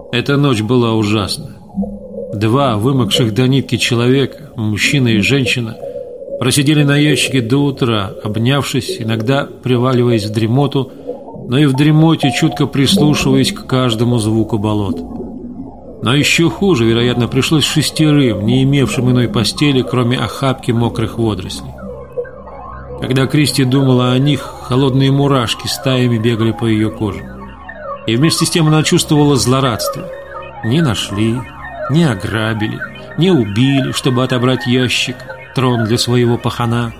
Эта ночь была ужасна. Два вымокших до нитки человека, мужчина и женщина, просидели на ящике до утра, обнявшись, иногда приваливаясь в дремоту, но и в дремоте чутко прислушиваясь к каждому звуку болот. Но еще хуже, вероятно, пришлось шестерым, не имевшим иной постели, кроме охапки мокрых водорослей. Когда Кристи думала о них, холодные мурашки стаями бегали по ее коже. И вместе с тем она чувствовала злорадство. Не нашли, не ограбили, не убили, чтобы отобрать ящик, трон для своего пахана.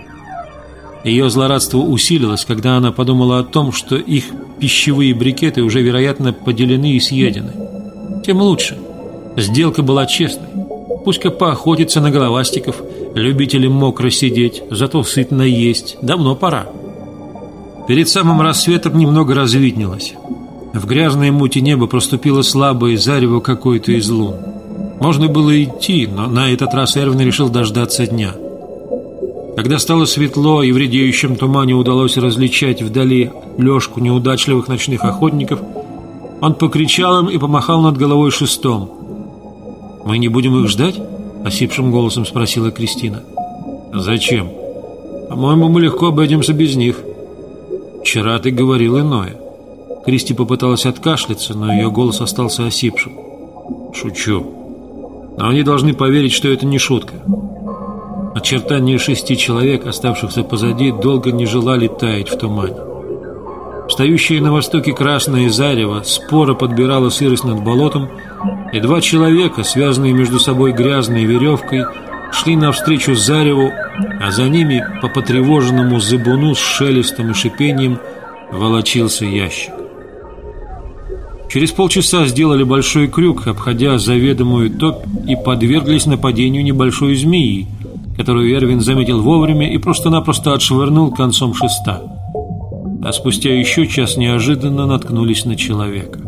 Ее злорадство усилилось, когда она подумала о том, что их пищевые брикеты уже, вероятно, поделены и съедены. Тем лучше. Сделка была честной. Пусть-ка поохотится на головастиков, любителям мокро сидеть, зато сытно есть. Давно пора. Перед самым рассветом немного развиднелось. В грязной мути неба проступило слабое зарево какой-то из лун. Можно было идти, но на этот раз Эрвин решил дождаться дня. Когда стало светло и в редеющем тумане удалось различать вдали лёжку неудачливых ночных охотников, он покричал им и помахал над головой шестом. «Мы не будем их ждать?» — осипшим голосом спросила Кристина. «Зачем? По-моему, мы легко обойдемся без них». «Вчера ты говорил иное». Кристи попыталась откашляться, но ее голос остался осипшим. «Шучу. Но они должны поверить, что это не шутка». Очертания 6 человек, оставшихся позади, долго не желали таять в тумане. Встающее на востоке красное зарево споро подбирало сырость над болотом, и 2 человека, связанные между собой грязной веревкой, шли навстречу зареву, а за ними по потревоженному зыбуну с шелестом и шипением волочился ящик. Через полчаса сделали большой крюк, обходя заведомую топь, и подверглись нападению небольшой змеи, которую Эрвин заметил вовремя и просто-напросто отшвырнул концом шеста. А спустя еще час неожиданно наткнулись на человека.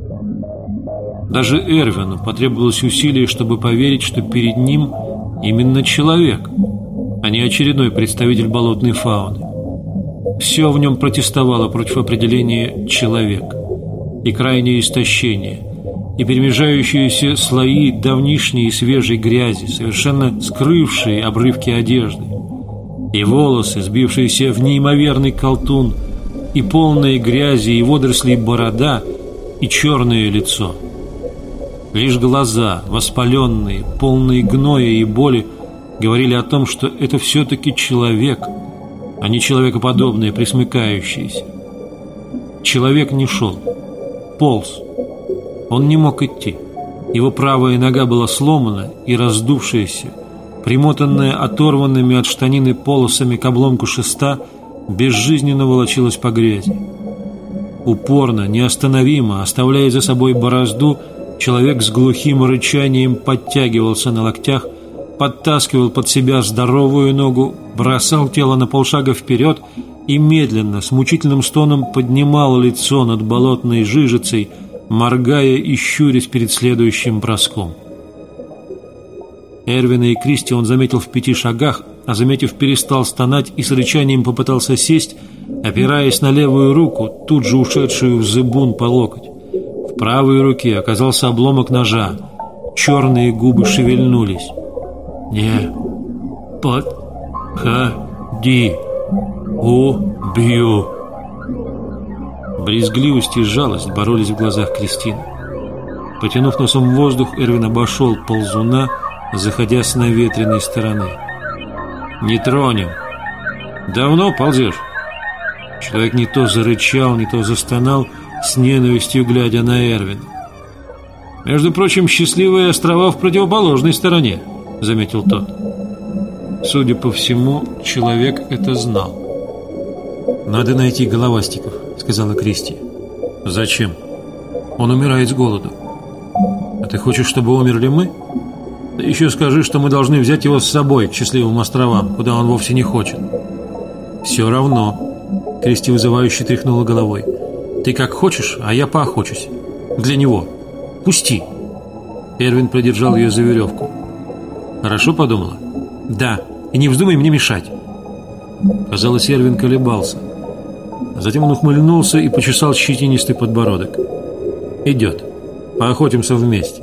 Даже Эрвину потребовалось усилие, чтобы поверить, что перед ним именно человек, а не очередной представитель болотной фауны. Все в нем протестовало против определения «человек», и крайнее истощение, и перемежающиеся слои давнишней и свежей грязи, совершенно скрывшие обрывки одежды, и волосы, сбившиеся в неимоверный колтун, и полные грязи и водорослей борода, и черное лицо. Лишь глаза, воспаленные, полные гноя и боли, говорили о том, что это все-таки человек, а не человекоподобное, пресмыкающееся. Человек не шел, полз. Он не мог идти. Его правая нога была сломана и раздувшаяся, примотанная оторванными от штанины полосами к обломку шеста, безжизненно волочилась по грязи. Упорно, неостановимо, оставляя за собой борозду, человек с глухим рычанием подтягивался на локтях, подтаскивал под себя здоровую ногу, бросал тело на полшага вперед и медленно, с мучительным стоном поднимал лицо над болотной жижицей, моргая и щурясь перед следующим броском. Эрвина и Кристи он заметил в 5 шагах, а заметив, перестал стонать и с рычанием попытался сесть, опираясь на левую руку, тут же ушедшую в зыбун по локоть. В правой руке оказался обломок ножа. Черные губы шевельнулись. «Не подходи, убью». Брезгливость и жалость боролись в глазах Кристины. Потянув носом воздух, Эрвин обошел ползуна, заходя с наветренной стороны. «Не тронем. Давно ползешь?» Человек не то зарычал, не то застонал, с ненавистью глядя на Эрвина. «Между прочим, счастливые острова в противоположной стороне», — заметил тот. Судя по всему, человек это знал. «Надо найти головастиков», — сказала Кристи. «Зачем? Он умирает с голоду». «А ты хочешь, чтобы умерли мы? Да еще скажи, что мы должны взять его с собой к счастливым островам, куда он вовсе не хочет». «Все равно», — Кристи вызывающе тряхнула головой. «Ты как хочешь, а я поохочусь. Для него. Пусти». Эрвин продержал ее за веревку. «Хорошо подумала?» «Да, и не вздумай мне мешать». Казалось, Эрвин колебался. Затем он ухмыльнулся и почесал щетинистый подбородок. «Идет. Поохотимся вместе.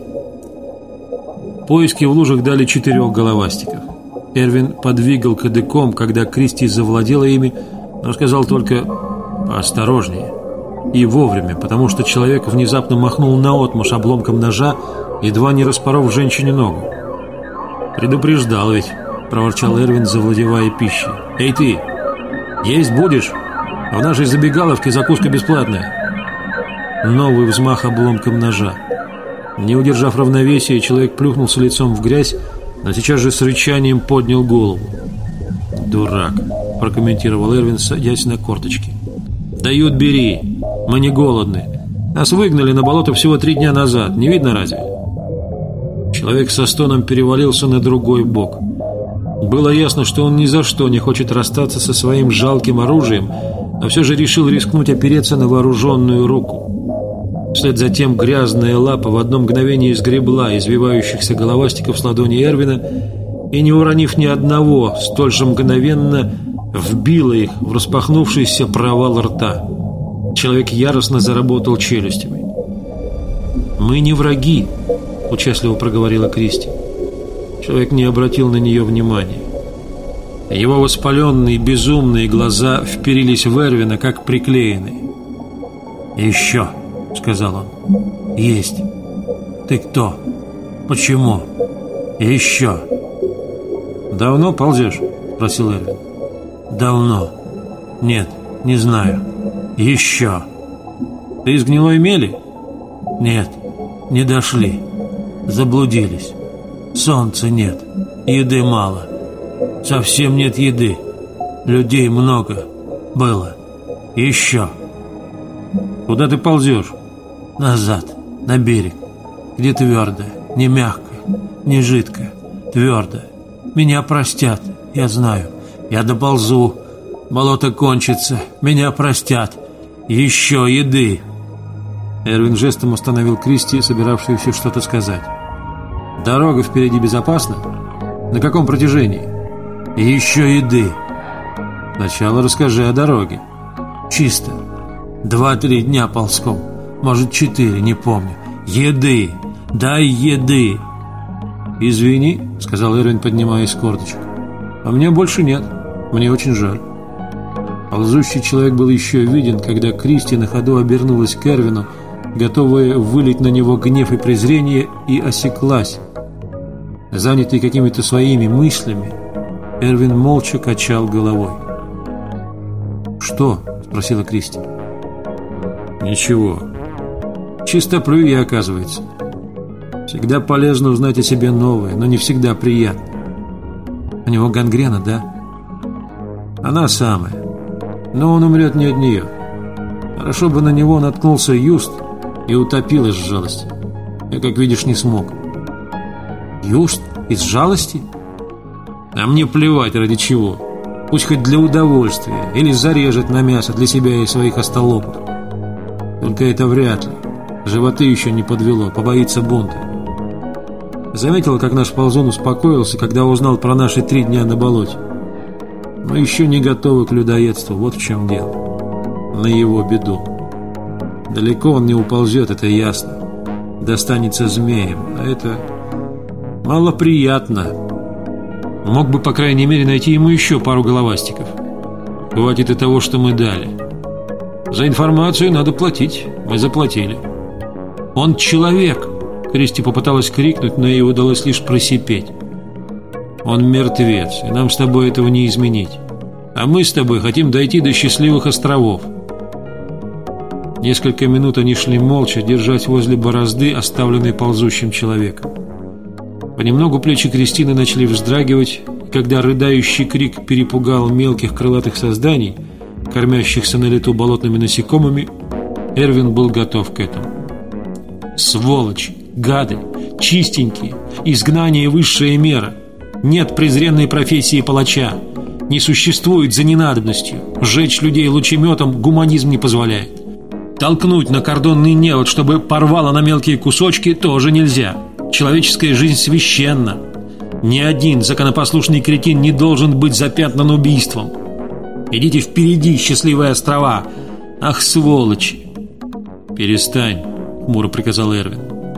Поиски в лужах дали 4 головастиков. Эрвин подвигал кадыком, когда Кристи завладела ими, но сказал только «поосторожнее». И вовремя, потому что человек внезапно махнул наотмашь обломком ножа, едва не распоров женщине ногу. «Предупреждал ведь», — проворчал Эрвин, завладевая пищей. «Эй ты, есть будешь? В нашей забегаловке закуска бесплатная». Новый взмах обломком ножа. Не удержав равновесия, человек плюхнулся лицом в грязь, но сейчас же с рычанием поднял голову. «Дурак», — прокомментировал Эрвин, садясь на корточки. «Дают, бери. Мы не голодны. Нас выгнали на болото всего 3 дня назад. Не видно разве?» Человек со стоном перевалился на другой бок. Было ясно, что он ни за что не хочет расстаться со своим жалким оружием, но все же решил рискнуть опереться на вооруженную руку. Вслед за тем грязная лапа в одно мгновение сгребла извивающихся головастиков с ладони Эрвина и, не уронив ни одного, столь же мгновенно вбила их в распахнувшийся провал рта. Человек яростно заработал челюстями. «Мы не враги», — участливо проговорила Кристи. Человек не обратил на нее внимания. Его воспаленные, безумные глаза вперились в Эрвина, как приклеенные. «Еще», — сказал он. «Есть. Ты кто? Почему? Еще». «Давно ползешь?» — спросил Эрвин. «Давно. Нет, не знаю. Еще». «Ты из гнилой мели?» «Нет, не дошли. Заблудились. Солнца нет, еды мало. Совсем нет еды. Людей много было. Еще». «Куда ты ползешь?» «Назад, на берег. Где твердое, не мягкое, не жидкое, твердое. Меня простят, я знаю. Я доползу. Болото кончится, меня простят. Еще еды». Эрвин жестом остановил Кристи, собиравшуюся что-то сказать. «Дорога впереди безопасна? На каком протяжении?» «Еще еды». «Сначала расскажи о дороге». «Чисто. 2-3 дня ползком. Может, 4, не помню. Еды. Дай еды». «Извини», — сказал Эрвин, поднимаясь с корточек. «А мне больше нет. Мне очень жаль». Ползущий человек был еще виден, когда Кристи на ходу обернулась к Эрвину, готовая вылить на него гнев и презрение, и осеклась. Занятый какими-то своими мыслями, Эрвин молча качал головой. «Что?» — спросила Кристи. «Ничего. Чистоплюй я, оказывается. Всегда полезно узнать о себе новое, но не всегда приятно. У него гангрена, да?» «Она самая. Но он умрет не от нее. Хорошо бы на него наткнулся Юст и утопил из жалости. Я, как видишь, не смог». «Юст? Из жалости?» «А мне плевать, ради чего. Пусть хоть для удовольствия, или зарежет на мясо для себя и своих остолопов. Только это вряд ли. Животы еще не подвело, побоится бунта». Заметила, как наш ползун успокоился, когда узнал про наши 3 дня на болоте. Мы еще не готовы к людоедству, вот в чем дело. На его беду. Далеко он не уползет, это ясно. Достанется змеем, а это малоприятно. Мог бы, по крайней мере, найти ему еще пару головастиков. Хватит и того, что мы дали. За информацию надо платить. Мы заплатили. «Он человек!» Кристи попыталась крикнуть, но ей удалось лишь просипеть. «Он мертвец, и нам с тобой этого не изменить. А мы с тобой хотим дойти до счастливых островов». Несколько минут они шли молча, держась возле борозды, оставленной ползущим человеком. Понемногу плечи Кристины начали вздрагивать, и когда рыдающий крик перепугал мелких крылатых созданий, кормящихся на лету болотными насекомыми, Эрвин был готов к этому. Сволочи, гады, чистенькие, изгнание — высшая мера. Нет презренной профессии палача. Не существует за ненадобностью. Сжечь людей лучеметом гуманизм не позволяет. Толкнуть на кордонный невод, чтобы порвало на мелкие кусочки, тоже нельзя. Человеческая жизнь священна. Ни один законопослушный кретин не должен быть запятнан убийством. Идите впереди, счастливые острова. Ах, сволочи! «Перестань», — хмуро приказал Эрвин.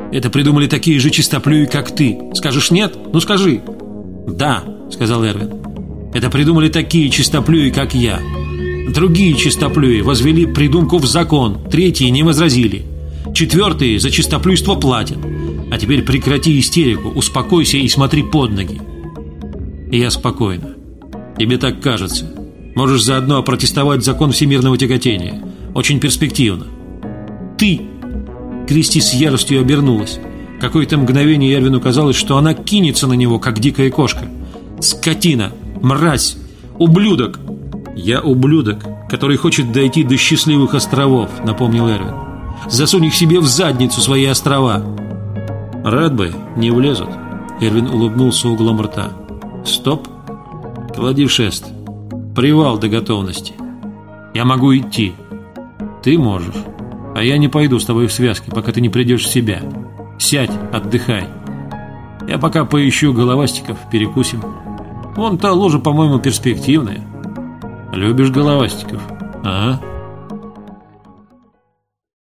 Это придумали такие же чистоплюи, как ты. Скажешь нет? Ну скажи. Да, сказал Эрвин. Это придумали такие чистоплюи, как я. Другие чистоплюи возвели придумку в закон, третьи не возразили. Четвертые за чистоплюйство платят. А теперь прекрати истерику, успокойся и смотри под ноги. И я спокойно. Тебе так кажется. Можешь заодно опротестовать закон всемирного тяготения. Очень перспективно. Ты! Кристи с яростью обернулась. Какое-то мгновение Эрвину казалось, что она кинется на него, как дикая кошка. Скотина! Мразь! Ублюдок! Я ублюдок, который хочет дойти до счастливых островов, напомнил Эрвин. Засунь их себе в задницу, свои острова. Рад бы, не влезут. Эрвин улыбнулся углом рта. Стоп. Клади шест. Привал до готовности. Я могу идти. Ты можешь. А я не пойду с тобой в связке, пока ты не придешь в себя. Сядь, отдыхай. Я пока поищу головастиков, перекусим. Вон та ложа, по-моему, перспективная. Любишь головастиков? Ага.